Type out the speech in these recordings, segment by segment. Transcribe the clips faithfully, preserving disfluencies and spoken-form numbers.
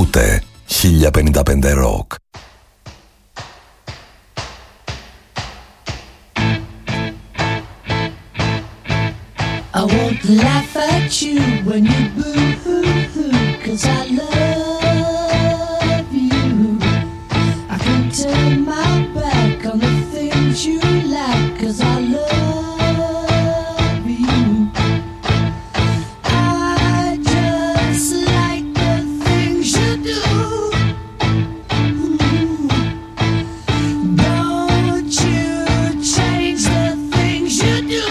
Ακούτε χίλια πενήντα πέντε Rock. I won't laugh at you when you boo-hoo-hoo, 'cause I love you. I can turn my back on the things you like, 'cause I love you. I just like the things you do. Don't you change the things you do.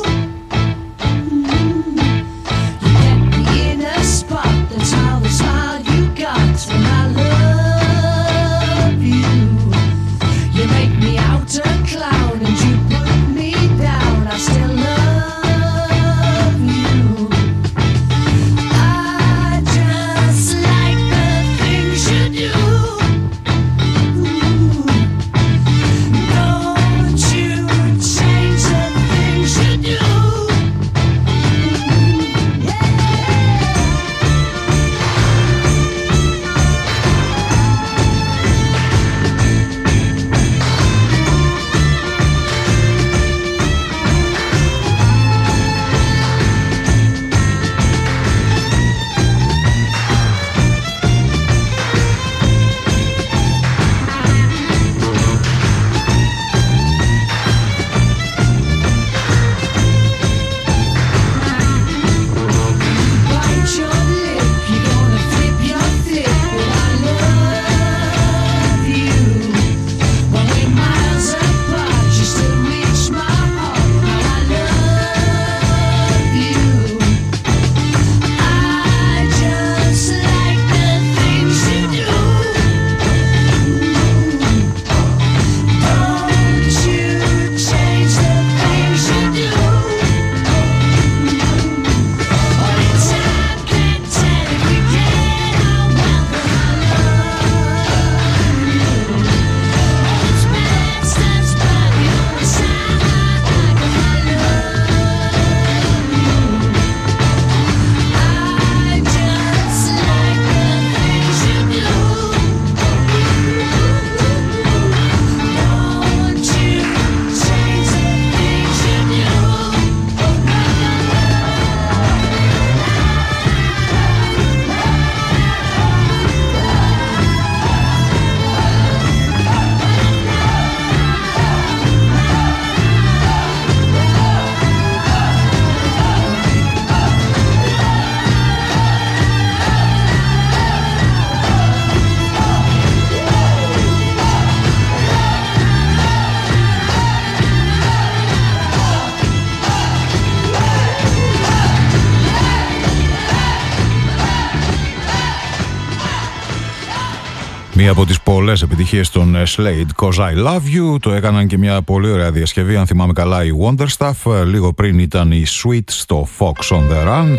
Μία από τις πολλές επιτυχίες των Slade, 'Cause I Love You. Το έκαναν και μια πολύ ωραία διασκευή, αν θυμάμαι καλά, η Wonderstuff. Λίγο πριν ήταν η Sweet στο Fox on the Run.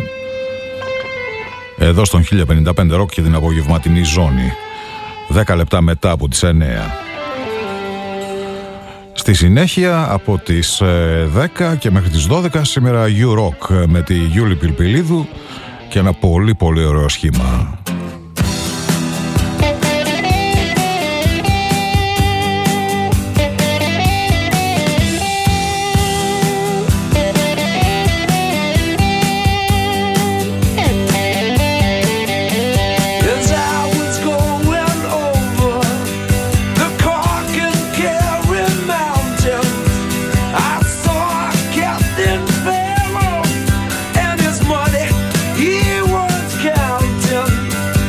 Εδώ στον χίλια πενήντα πέντε Rock και την απογευματινή ζώνη. Δέκα λεπτά μετά από τις εννέα. Στη συνέχεια από τις δέκα και μέχρι τις δώδεκα σήμερα U-Rock με τη Γιούλη Πιλπιλίδου και ένα πολύ πολύ ωραίο σχήμα. He was counting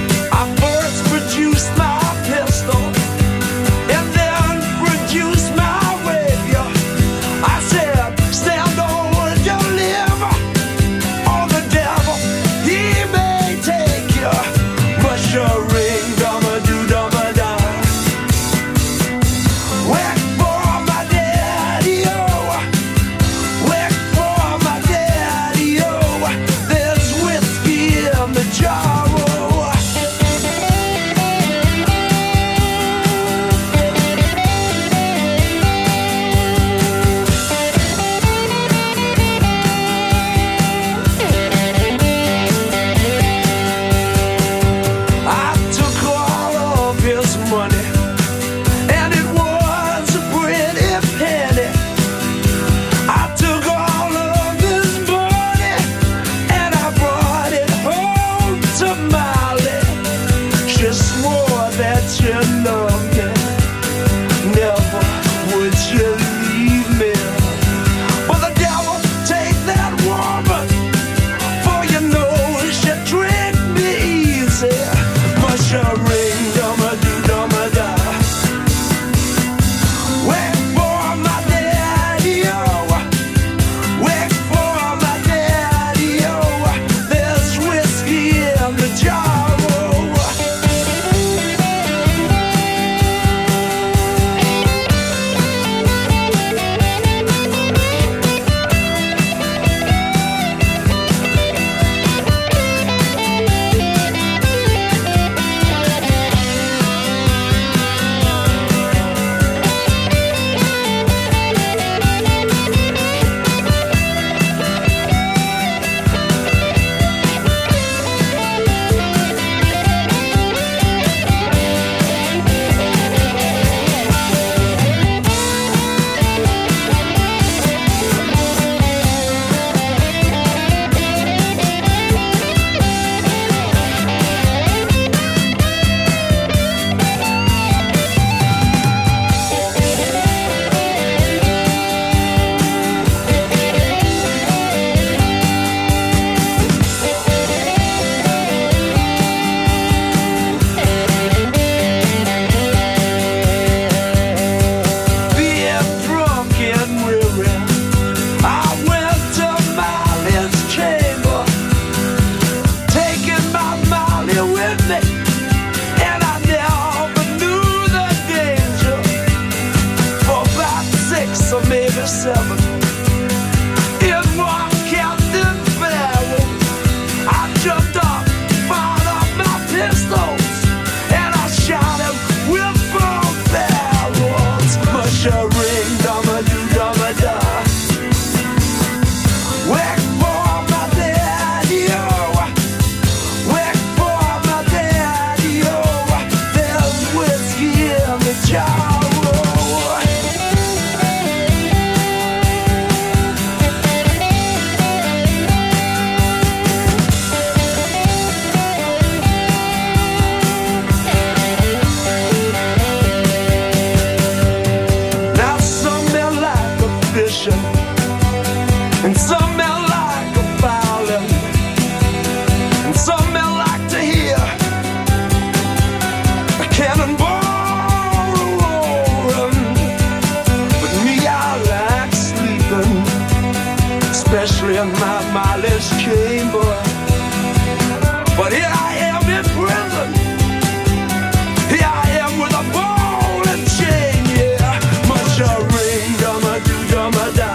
And some men like a violin, and some men like to hear a cannonball roaring. But me, I like sleeping, especially in my mindless chamber. But here I am in prison, here I am with a ball and chain, yeah. Much a ring, dumma do, dumma da.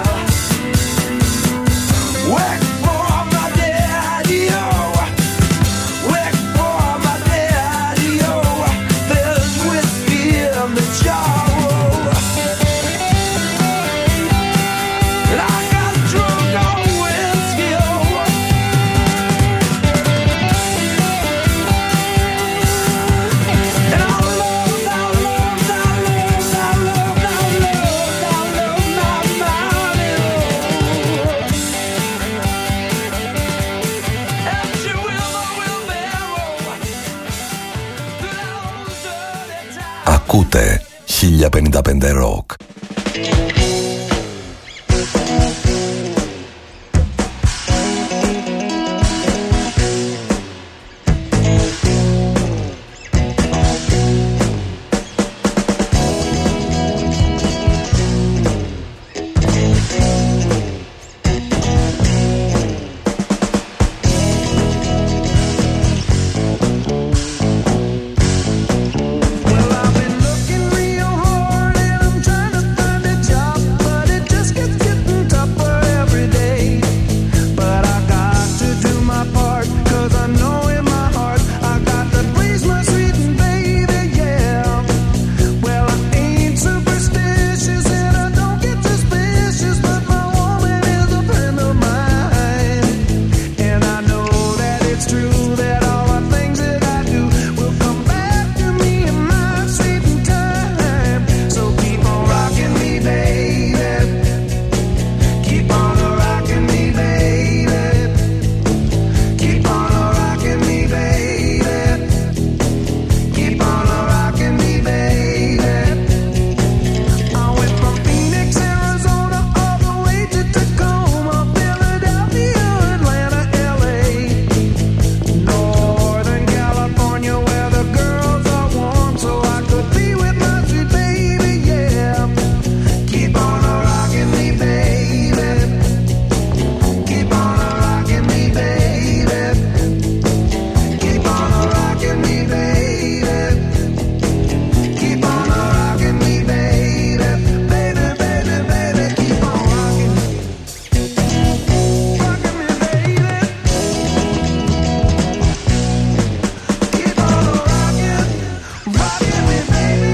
Work for my daddy-o, work for my daddy-o. There's whiskey in the jar, and I got drunk on whiskey, oh. And I love, I love, I love, I love, I love, I love my money, oh. And she will, oh, will barrel through those dirty times. Ακούτε χίλια πενήντα πέντε Rock. Well, I've been looking real hard and I'm trying to find a job, but it just gets getting tougher every day. But I got to do my part, 'cause I know in my heart I got to please my sweet baby, yeah. Well, I ain't superstitious and I don't get suspicious, but my woman is a friend of mine. And I know that it's true that all the things that I do will come back to me in my sweet time. So keep on rocking me, baby. Keep on rocking me, baby. Keep on rocking me, baby. Keep on rocking me, baby. I went from Phoenix, Arizona, all the way to Tacoma, Philadelphia, Atlanta, L A, Northern California, where the girls are warm, so I could be with my sweet baby, yeah. Keep on rocking me, baby. Keep on rocking me, baby. Keep on rocking me, baby. Keep on rocking me, baby. Baby, baby, baby, keep on rocking me. Rocking me, baby. Keep on rocking, rocking me, baby.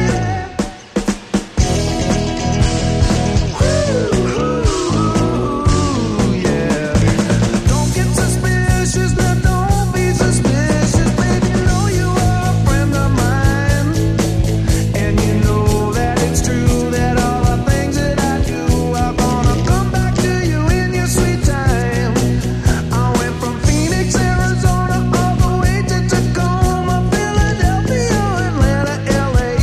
Ooh, yeah. Don't get suspicious, now don't be suspicious, baby. You know you are a friend of mine, and you know that it's true that all the things that I do are gonna come back to you in your sweet time. I went from Phoenix, Arizona, all the way to Tacoma, Philadelphia, Atlanta, L A,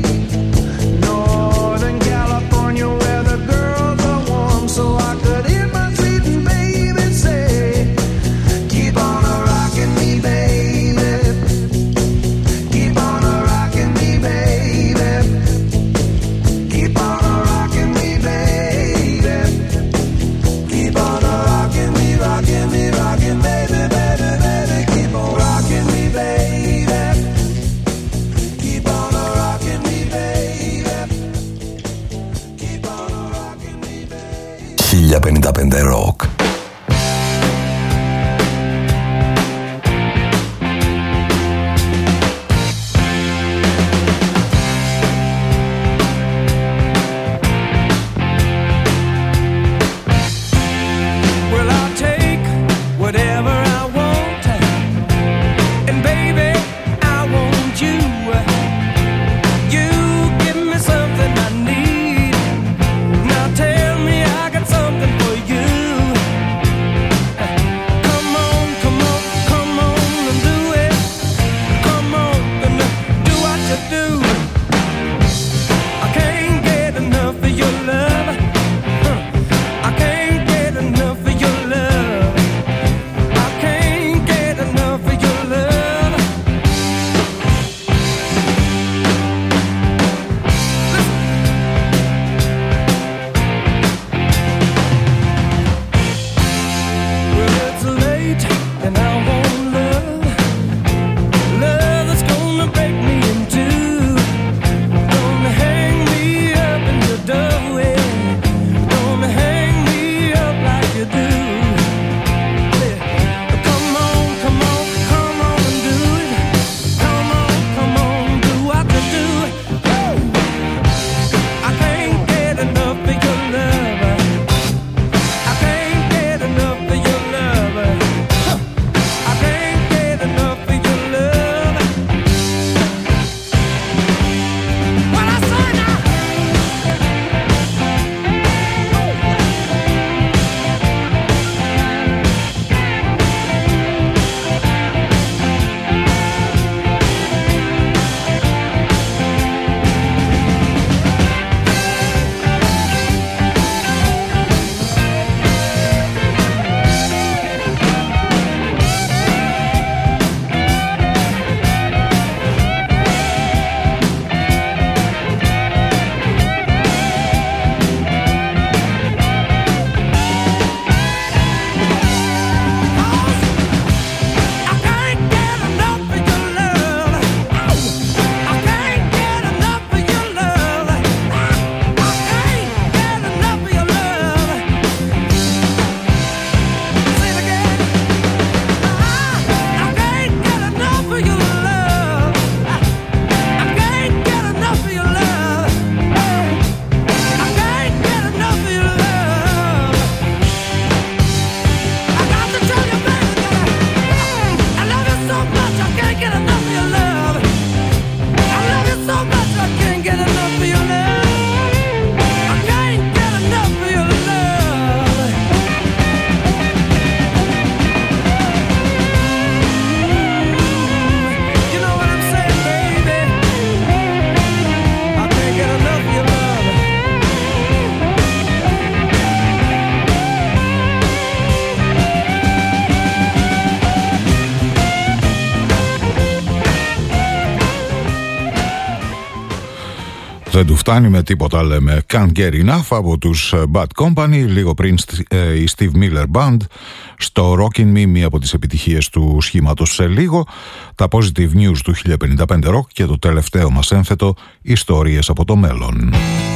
Northern California, where the girls are warm, so I could hear my sweet baby say, keep on rocking me, baby. Keep on rocking me, baby. Keep on rocking me, baby. Keep on rocking me, rocking me, rocking, baby, baby, baby. Keep on rocking me, baby. Keep on rocking me, baby. Keep on rocking me, baby. χίλια πενήντα πέντε Rock. Well, I'll take whatever I want, and baby, I want you. You give me something I need. Now tell me I got something for you. Δεν του φτάνει με τίποτα, λέμε. Can't get enough από τους Bad Company. Λίγο πριν η Steve Miller Band στο Rockin' Me, μία από τις επιτυχίες του σχήματος σε λίγο. Τα Positive News του χίλια πενήντα πέντε Rock και το τελευταίο μας ένθετο, ιστορίες από το μέλλον.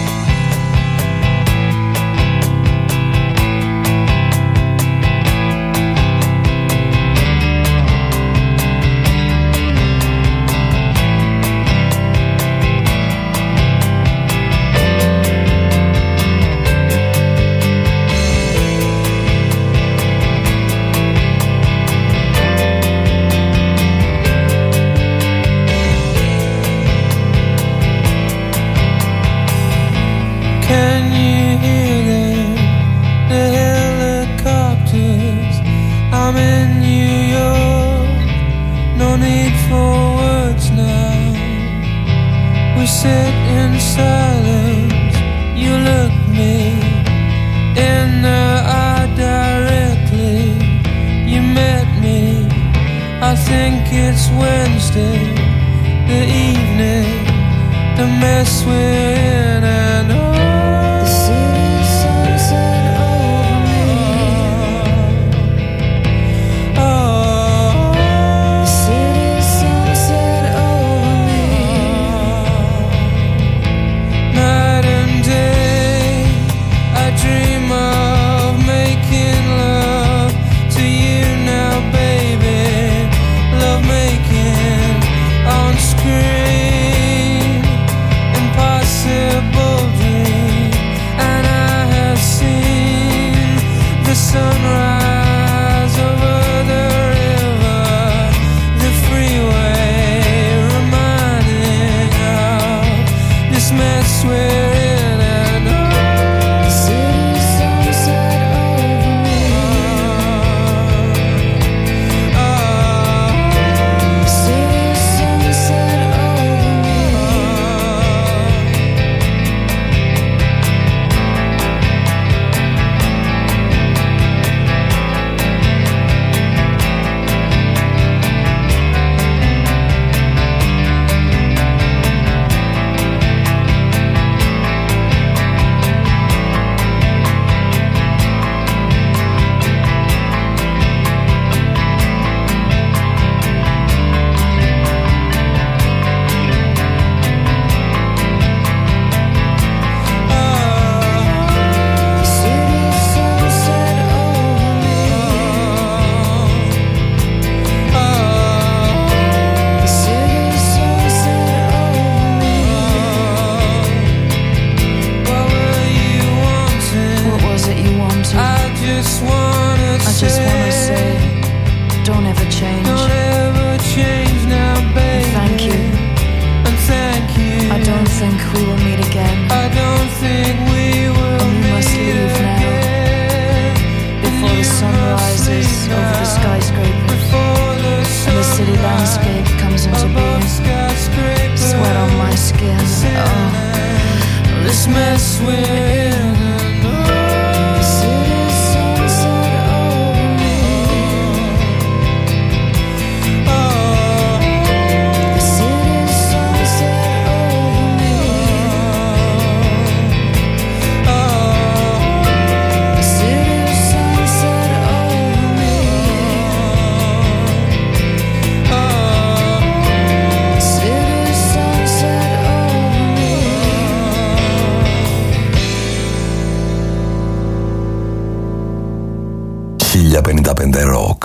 χίλια πενήντα πέντε Rock.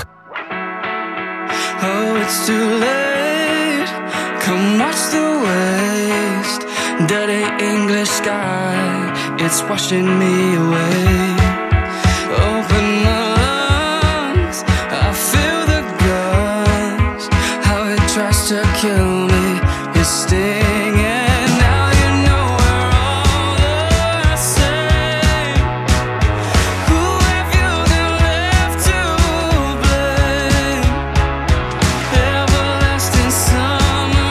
Oh, it's too late. Come watch the waste. Dirty English sky, it's washing me away. Open my lungs, I feel the guns. How it tries to kill me, it's stinging. Now you know we're all the same. Who have you been left to blame? Everlasting summer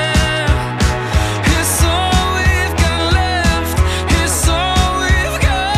again. It's all we've got left. It's all we've got.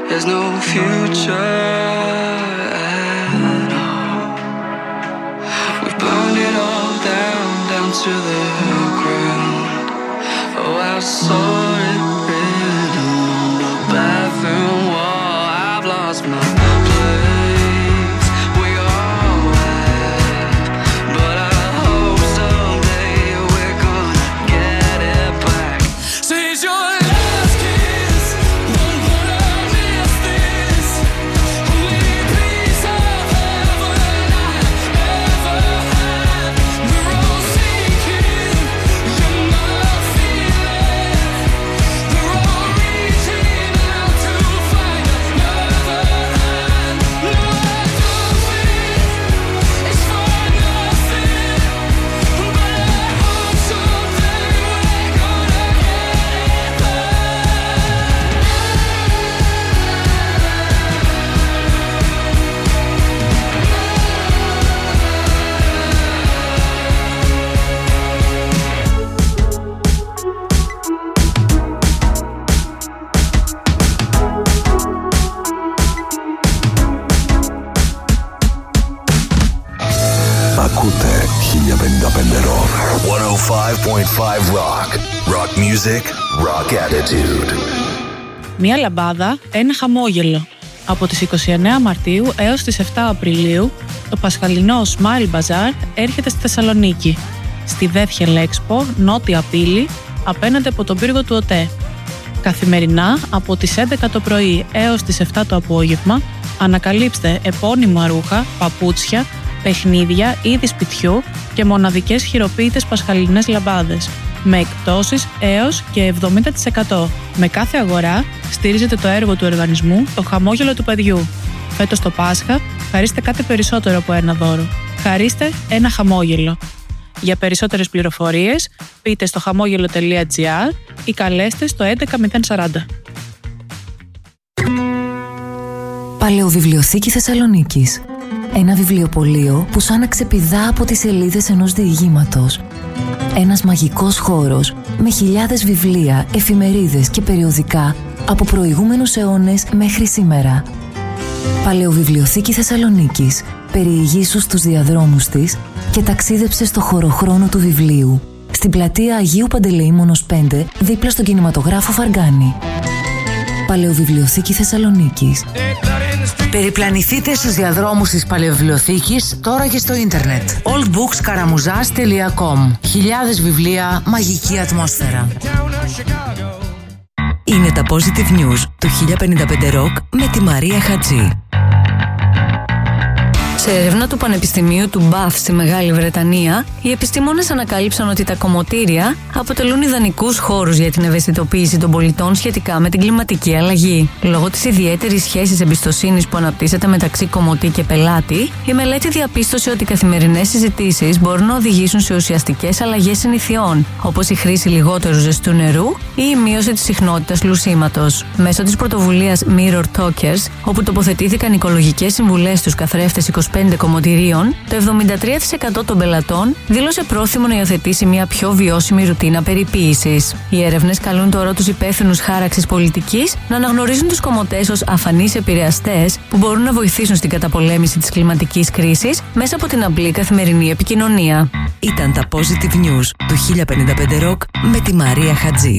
there's no future at all. We burned it all down, down to the ground. Oh, I saw it written on the bathroom wall. I've lost my place. We all have, but I hope someday we're gonna get it back. Seize your last kiss, don't wanna miss this. Only piece of heaven I ever had. We're all sinking, you're not feeling. We're all reaching out to find another hand. No, I don't think it's for nothing, but I hope someday we're gonna get it back. Ακούτε χίλια πενήντα πέντε Rock. εκατόν πέντε κόμμα πέντε Rock. Rock music, rock attitude. Μία λαμπάδα, ένα χαμόγελο. Από τις είκοσι εννέα Μαρτίου έως τις επτά Απριλίου, το πασχαλινό Smile Bazaar έρχεται στη Θεσσαλονίκη, στη Βέθιελ Expo, νότια Πύλη, απέναντι από τον πύργο του ΟΤΕ. Καθημερινά, από τις έντεκα το πρωί έως τις επτά το απόγευμα, ανακαλύψτε επώνυμα ρούχα, παπούτσια, παιχνίδια, είδη σπιτιού και μοναδικές χειροποίητες πασχαλινές λαμπάδες, με εκπτώσεις έως και εβδομήντα τοις εκατό. Με κάθε αγορά στηρίζετε το έργο του οργανισμού «Το χαμόγελο του παιδιού». Φέτος το Πάσχα χαρίστε κάτι περισσότερο από ένα δώρο. Χαρίστε ένα χαμόγελο. Για περισσότερες πληροφορίες πείτε στο χαμόγελο τελεία τζι άρ ή καλέστε στο έντεκα μηδέν σαράντα. Παλαιοβιβλιοθήκη Θεσσαλονίκης. Ένα βιβλιοπωλείο που σαν να ξεπηδά από τις σελίδες ενός διηγήματος. Ένας μαγικός χώρος με χιλιάδες βιβλία, εφημερίδες και περιοδικά από προηγούμενους αιώνες μέχρι σήμερα. Παλαιοβιβλιοθήκη Θεσσαλονίκης. Περιηγήσου στους διαδρόμους της και ταξίδεψε στο χωροχρόνο του βιβλίου. Στην πλατεία Αγίου Παντελεήμονος πέντε, δίπλα στον κινηματογράφο Φαργκάνη. Παλαιοβιβλιοθήκη Θεσσαλονίκης. Περιπλανηθείτε στους διαδρόμους της Παλαιοβιβλιοθήκης τώρα και στο ίντερνετ. oldbookskaramuzas τελεία com. Χιλιάδες βιβλία, μαγική ατμόσφαιρα. Είναι τα Positive News του χίλια πενήντα πέντε Rock με τη Μαρία Χατζή. Σε έρευνα του Πανεπιστημίου του Μπαθ στη Μεγάλη Βρετανία, οι επιστήμονες ανακάλυψαν ότι τα κομμωτήρια αποτελούν ιδανικούς χώρους για την ευαισθητοποίηση των πολιτών σχετικά με την κλιματική αλλαγή. Λόγω της ιδιαίτερης σχέσης εμπιστοσύνης που αναπτύσσεται μεταξύ κομμωτή και πελάτη, η μελέτη διαπίστωσε ότι οι καθημερινές συζητήσεις μπορούν να οδηγήσουν σε ουσιαστικές αλλαγές συνηθιών, όπως η χρήση λιγότερου ζεστού νερού ή η μείωση της συχνότητας λουσίματος. Μέσω της πρωτοβουλίας Mirror Talkers, όπου τοποθετήθηκαν οικολογικές συμβουλές στους καθρέφτες είκοσι πέντε κομμωτηρίων, το εβδομήντα τρία τοις εκατό των πελατών δήλωσε πρόθυμο να υιοθετήσει μια πιο βιώσιμη ρουτίνα περιποίησης. Οι έρευνες καλούν τώρα τους υπεύθυνους χάραξης πολιτικής να αναγνωρίζουν τους κομμωτές ως αφανείς επηρεαστές που μπορούν να βοηθήσουν στην καταπολέμηση της κλιματικής κρίσης μέσα από την απλή καθημερινή επικοινωνία. Ήταν τα Positive News του χίλια πενήντα πέντε Rock με τη Μαρία Χατζή.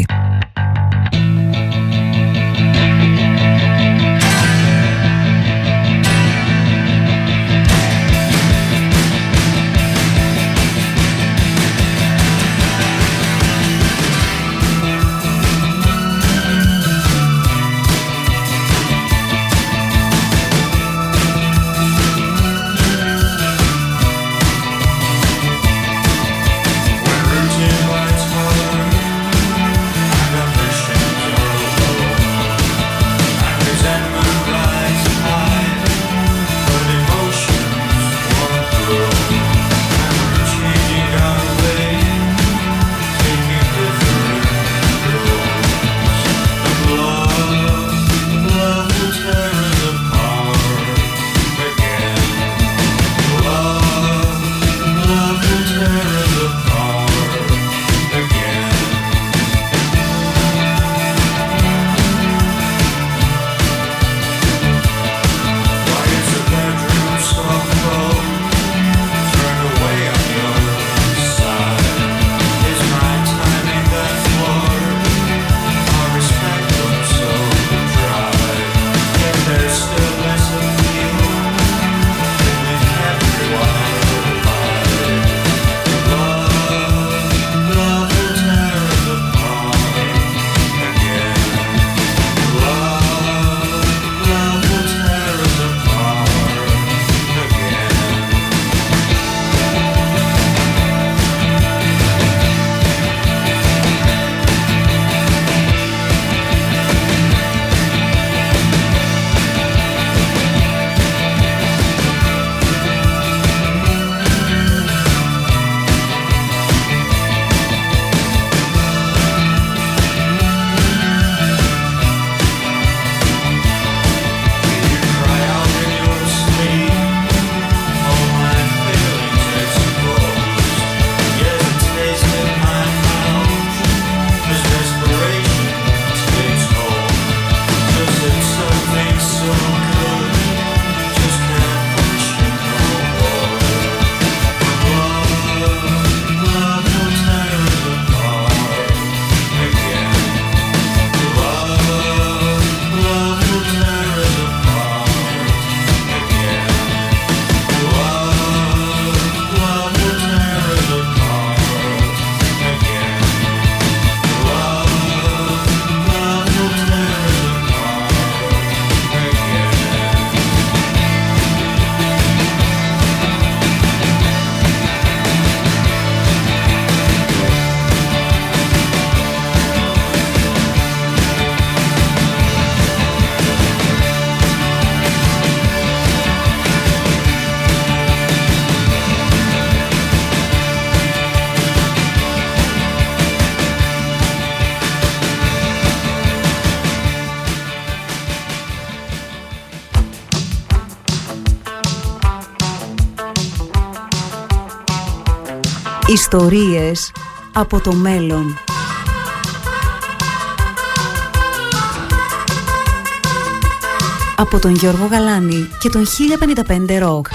Ιστορίες από το μέλλον. Από τον Γιώργο Γαλάνη και τον χίλια πενήντα πέντε Rock.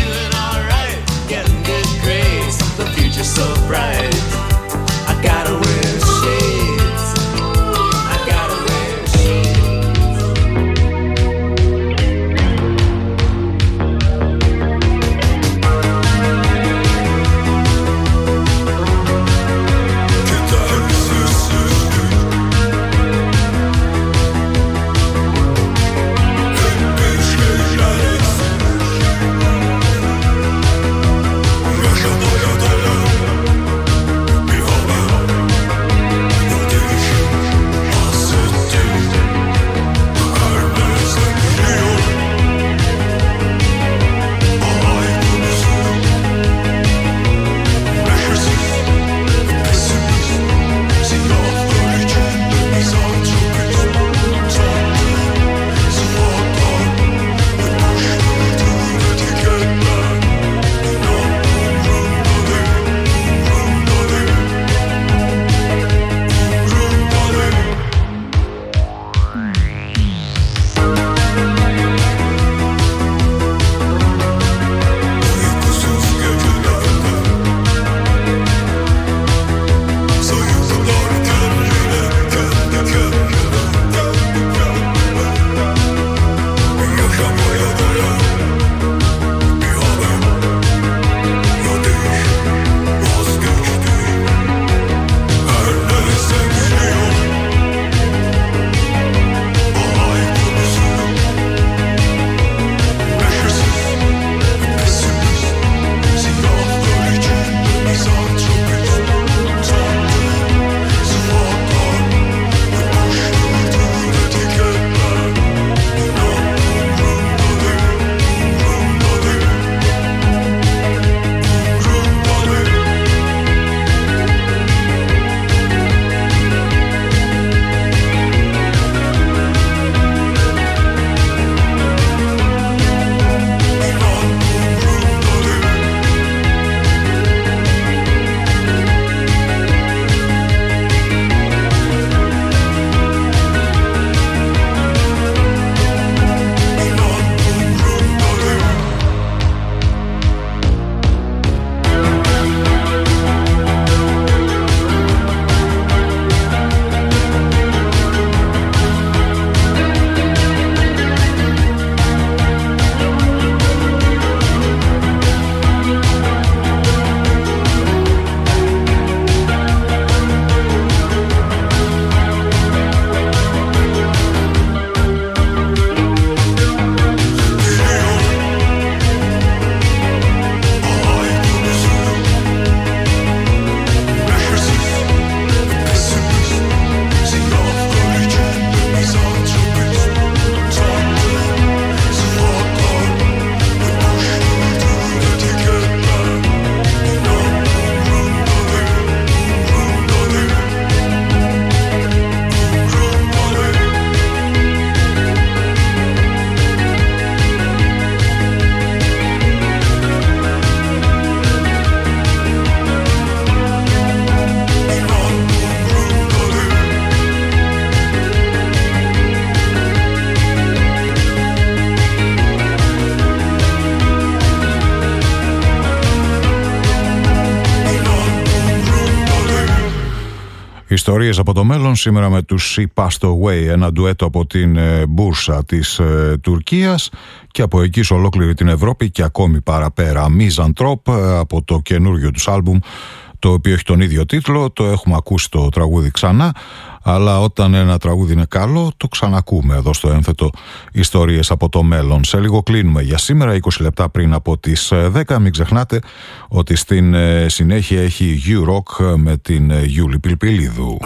Ιστορίες από το μέλλον σήμερα με τους She Passed Away, ένα ντουέτο από την Μπούρσα της ε, Τουρκίας και από εκεί σε ολόκληρη την Ευρώπη και ακόμη παραπέρα. Misanthrope από το καινούργιο τους άλμπουμ, το οποίο έχει τον ίδιο τίτλο. Το έχουμε ακούσει το τραγούδι ξανά, αλλά όταν ένα τραγούδι είναι καλό το ξανακούμε εδώ στο ένθετο Ιστορίες από το μέλλον. Σε λίγο κλείνουμε για σήμερα, είκοσι λεπτά πριν από τις δέκα. Μην ξεχνάτε ότι στην συνέχεια έχει U-Rock με την Γιούλη Πιλπιλίδου.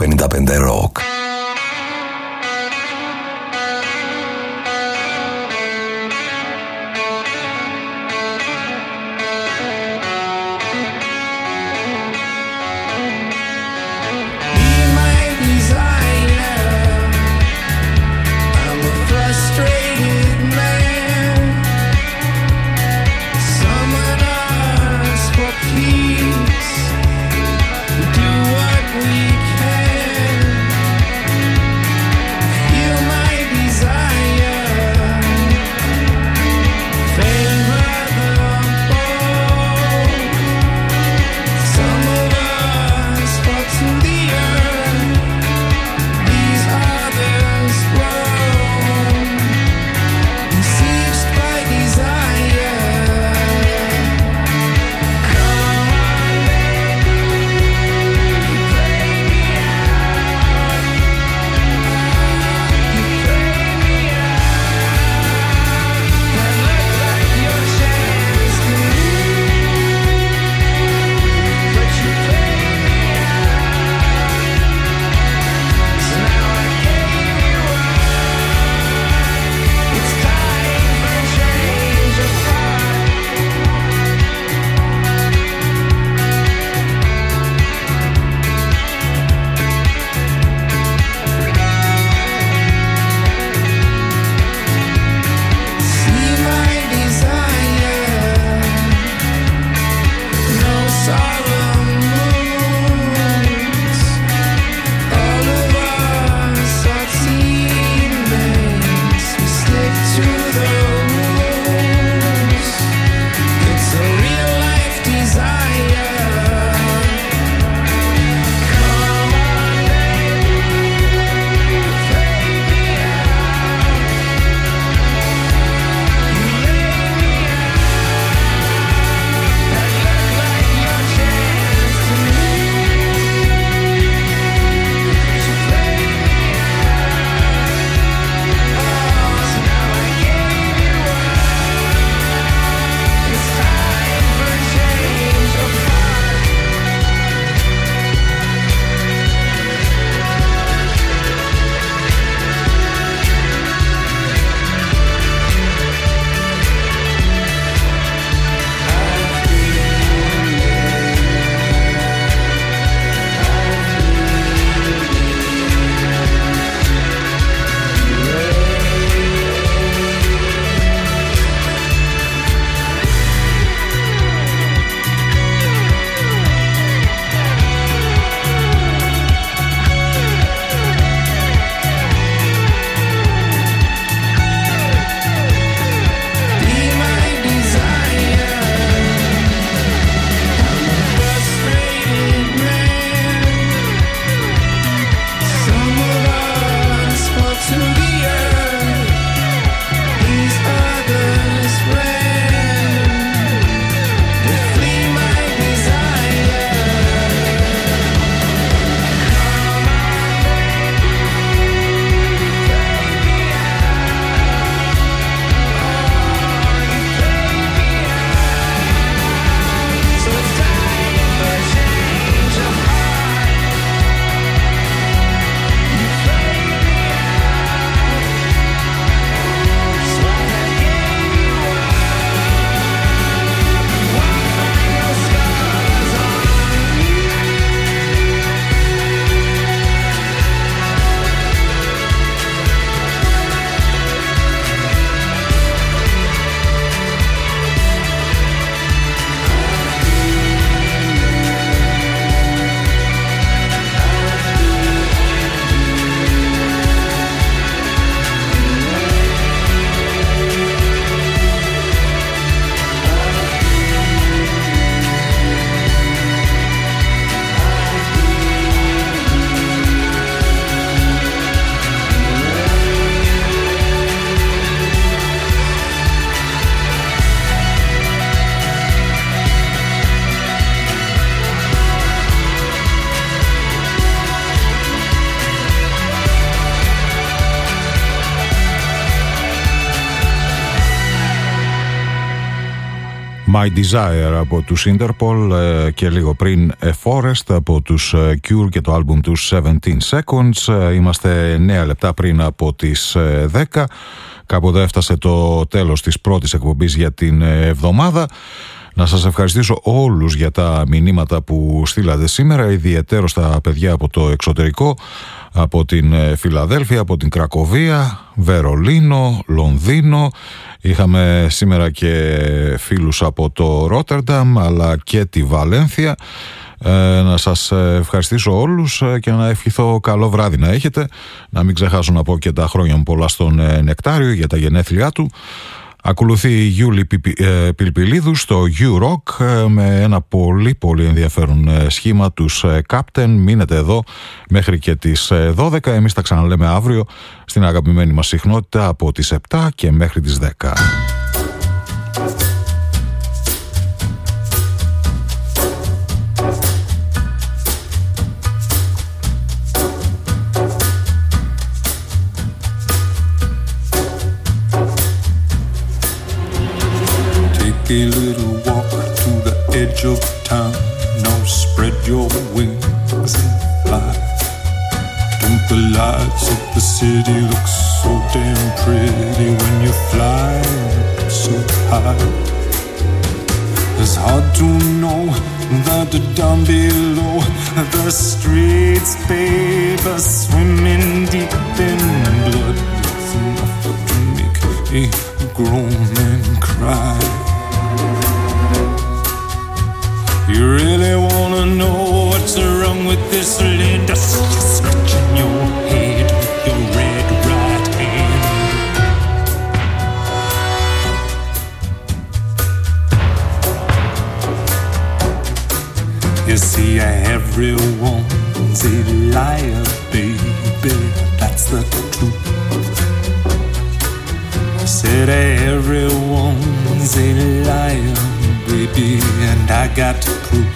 πενήντα πέντε Rock. Do what we can. My Desire από τους Interpol και λίγο πριν A Forest από τους Cure και το άλμπουμ τους seventeen seconds. Είμαστε εννέα λεπτά πριν από τις δέκα. Κάποτε έφτασε το τέλος της πρώτης εκπομπής για την εβδομάδα. Να σας ευχαριστήσω όλους για τα μηνύματα που στείλατε σήμερα, ιδιαιτέρως τα παιδιά από το εξωτερικό, από την Φιλαδέλφια, από την Κρακοβία, Βερολίνο, Λονδίνο. Είχαμε σήμερα και φίλους από το Ρότερνταμ αλλά και τη Βαλένθια. Ε, να σας ευχαριστήσω όλους και να ευχηθώ καλό βράδυ να έχετε. Να μην ξεχάσω να πω και τα χρόνια μου πολλά στον Νεκτάριο για τα γενέθλιά του. Ακολουθεί η Γιούλη Πιλπιλίδου στο U-Rock με ένα πολύ πολύ ενδιαφέρον σχήμα, τους Captain. Μείνετε εδώ μέχρι και τις δώδεκα. Εμείς τα ξαναλέμε αύριο στην αγαπημένη μας συχνότητα από τις επτά και μέχρι τις δέκα. A little walk to the edge of town. Now spread your wings and fly. Don't the lights of the city look so damn pretty when you fly so high? It's hard to know that down below the streets, babe, are swimming deep in blood. It's enough to make a grown man cry. You really wanna know what's wrong with this land? Just scratching your head with your red right hand. You see, everyone's a liar, baby. That's the truth. I said everyone's a liar, baby, and I got proof.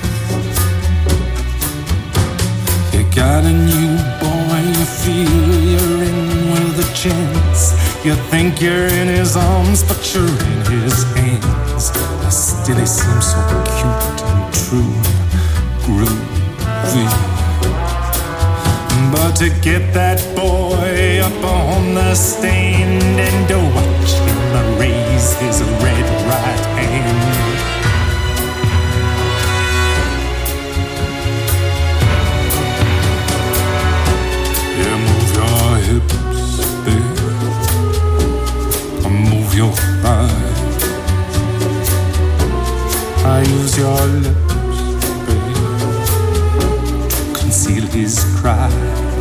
You got a new boy, you feel you're in with a chance. You think you're in his arms, but you're in his hands. Still he seems so cute and true, groovy. But to get that boy up on the stand and to watch him raise his red right hand. Hips, babe, move your thighs. I use your lips, babe, to conceal his cries.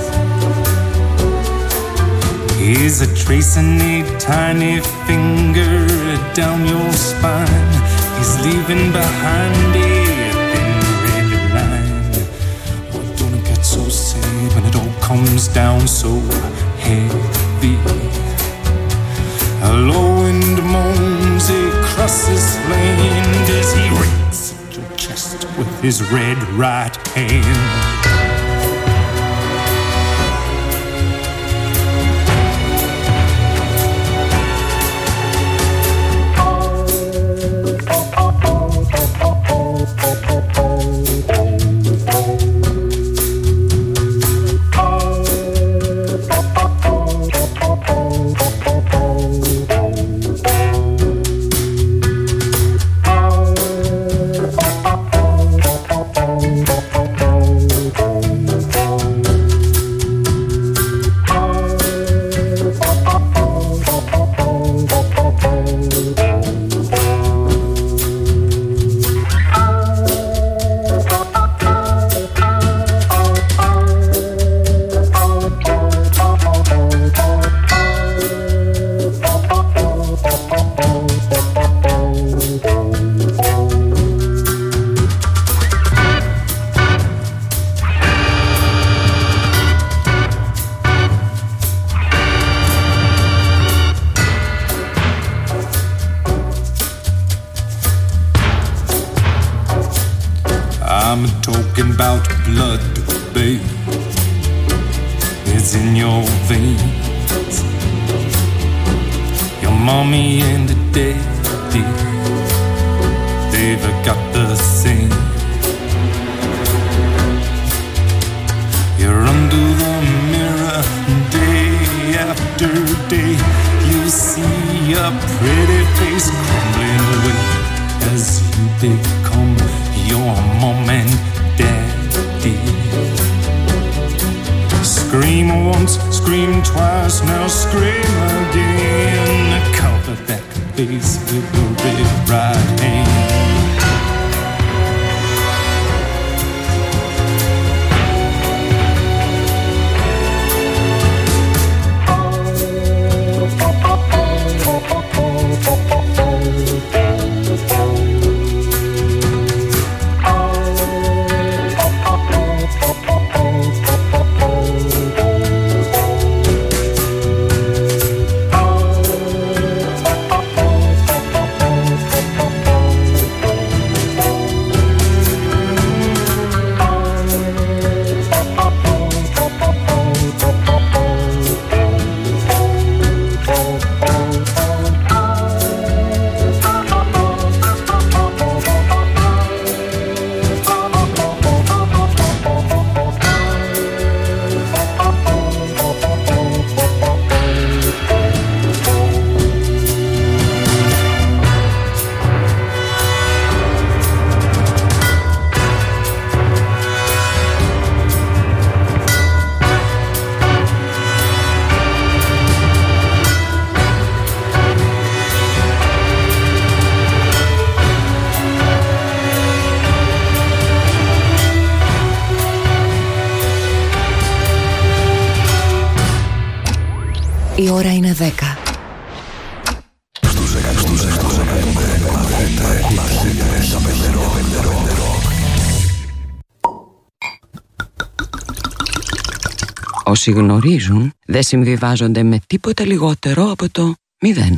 He's a tracing a tiny finger down your spine. He's leaving behind a thin red line. Oh, don't it get so sad when it all comes down so heavy. A low wind moans across his land as he rakes your chest with his red right hand. I'm talking about blood, babe. It's in your veins. Your mommy and daddy got the thing. You're under the mirror day after day. You see a pretty face crumbling away as you become your mom and daddy. Scream once, scream twice, now scream again. Cover that face with your red right hand. Η ώρα είναι δέκα. Όσοι γνωρίζουν δεν συμβιβάζονται με τίποτα λιγότερο από το μηδέν.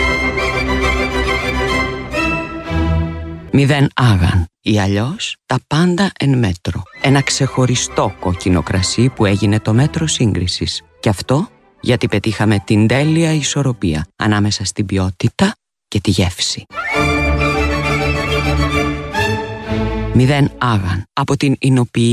Μηδέν άγαν ή αλλιώς τα πάντα εν μέτρο. Ένα ξεχωριστό κόκκινο κρασί που έγινε το μέτρο σύγκρισης. Και αυτό γιατί πετύχαμε την τέλεια ισορροπία ανάμεσα στην ποιότητα και τη γεύση. Μηδέν άγαν από την εινοποιή